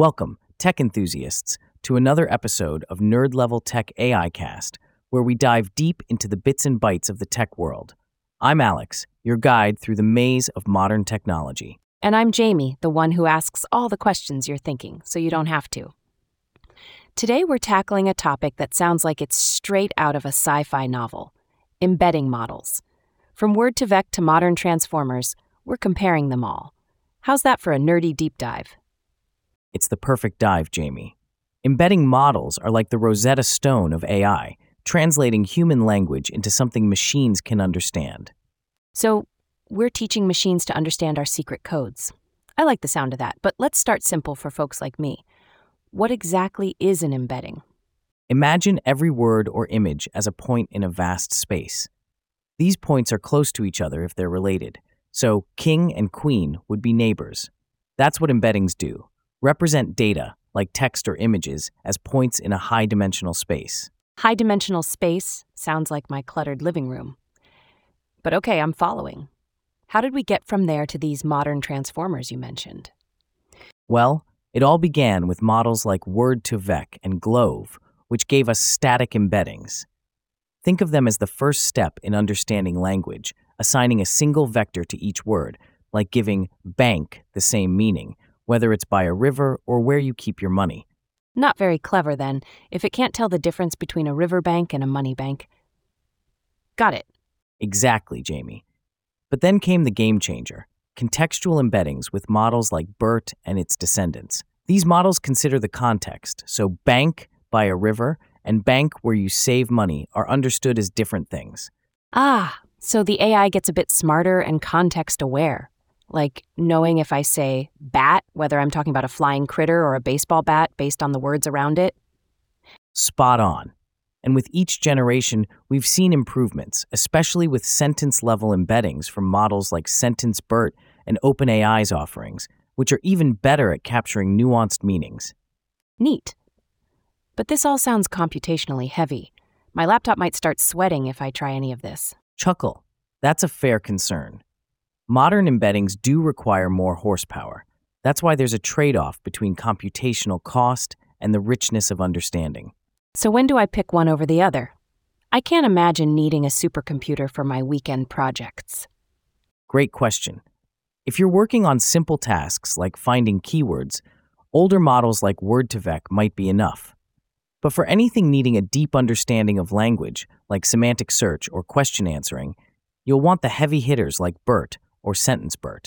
Welcome, tech enthusiasts, to another episode of Nerd Level Tech AI Cast, where we dive deep into the bits and bytes of the tech world. I'm Alex, your guide through the maze of modern technology. And I'm Jamie, the one who asks all the questions you're thinking, so you don't have to. Today we're tackling a topic that sounds like it's straight out of a sci-fi novel: embedding models. From Word2Vec to modern transformers, we're comparing them all. How's that for a nerdy deep dive? It's the perfect dive, Jamie. Embedding models are like the Rosetta Stone of AI, translating human language into something machines can understand. So, we're teaching machines to understand our secret codes. I like the sound of that, but let's start simple for folks like me. What exactly is an embedding? Imagine every word or image as a point in a vast space. These points are close to each other if they're related, so king and queen would be neighbors. That's what embeddings do: represent data, like text or images, as points in a high-dimensional space. High-dimensional space sounds like my cluttered living room. But okay, I'm following. How did we get from there to these modern transformers you mentioned? Well, it all began with models like Word2Vec and Glove, which gave us static embeddings. Think of them as the first step in understanding language, assigning a single vector to each word, like giving bank the same meaning, whether it's by a river or where you keep your money. Not very clever, then, if it can't tell the difference between a riverbank and a money bank. Got it. Exactly, Jamie. But then came the game changer: contextual embeddings with models like BERT and its descendants. These models consider the context, so bank by a river and bank where you save money are understood as different things. So the AI gets a bit smarter and context-aware. Like knowing if I say bat, whether I'm talking about a flying critter or a baseball bat based on the words around it. Spot on. And with each generation, we've seen improvements, especially with sentence-level embeddings from models like SentenceBERT and OpenAI's offerings, which are even better at capturing nuanced meanings. Neat. But this all sounds computationally heavy. My laptop might start sweating if I try any of this. Chuckle. That's a fair concern. Modern embeddings do require more horsepower. That's why there's a trade-off between computational cost and the richness of understanding. So when do I pick one over the other? I can't imagine needing a supercomputer for my weekend projects. Great question. If you're working on simple tasks like finding keywords, older models like Word2Vec might be enough. But for anything needing a deep understanding of language, like semantic search or question answering, you'll want the heavy hitters like BERT or SentenceBERT.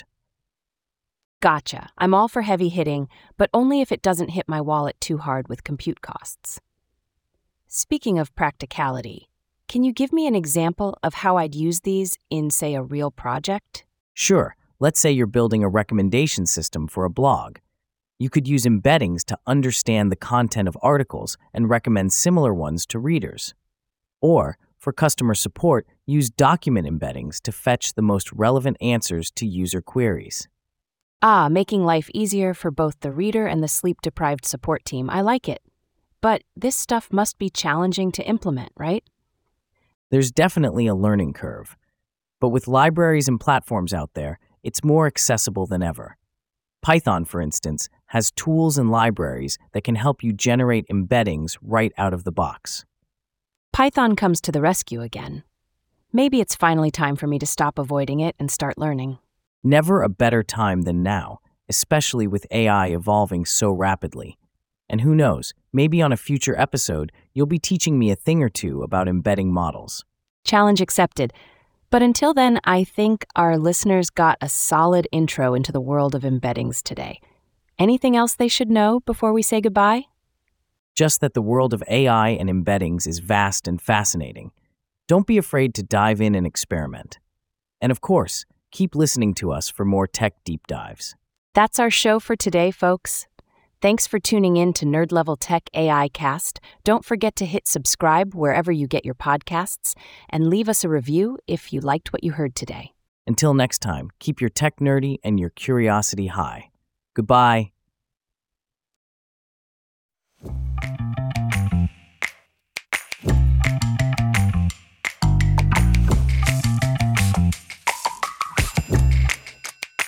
Gotcha. I'm all for heavy hitting, but only if it doesn't hit my wallet too hard with compute costs. Speaking of practicality, can you give me an example of how I'd use these in, say, a real project? Sure, let's say you're building a recommendation system for a blog. You could use embeddings to understand the content of articles and recommend similar ones to readers. Or, for customer support, use document embeddings to fetch the most relevant answers to user queries. Making life easier for both the reader and the sleep-deprived support team. I like it. But this stuff must be challenging to implement, right? There's definitely a learning curve. But with libraries and platforms out there, it's more accessible than ever. Python, for instance, has tools and libraries that can help you generate embeddings right out of the box. Python comes to the rescue again. Maybe it's finally time for me to stop avoiding it and start learning. Never a better time than now, especially with AI evolving so rapidly. And who knows, maybe on a future episode, you'll be teaching me a thing or two about embedding models. Challenge accepted. But until then, I think our listeners got a solid intro into the world of embeddings today. Anything else they should know before we say goodbye? Just that the world of AI and embeddings is vast and fascinating. Don't be afraid to dive in and experiment. And of course, keep listening to us for more tech deep dives. That's our show for today, folks. Thanks for tuning in to Nerd Level Tech AI Cast. Don't forget to hit subscribe wherever you get your podcasts and leave us a review if you liked what you heard today. Until next time, keep your tech nerdy and your curiosity high. Goodbye.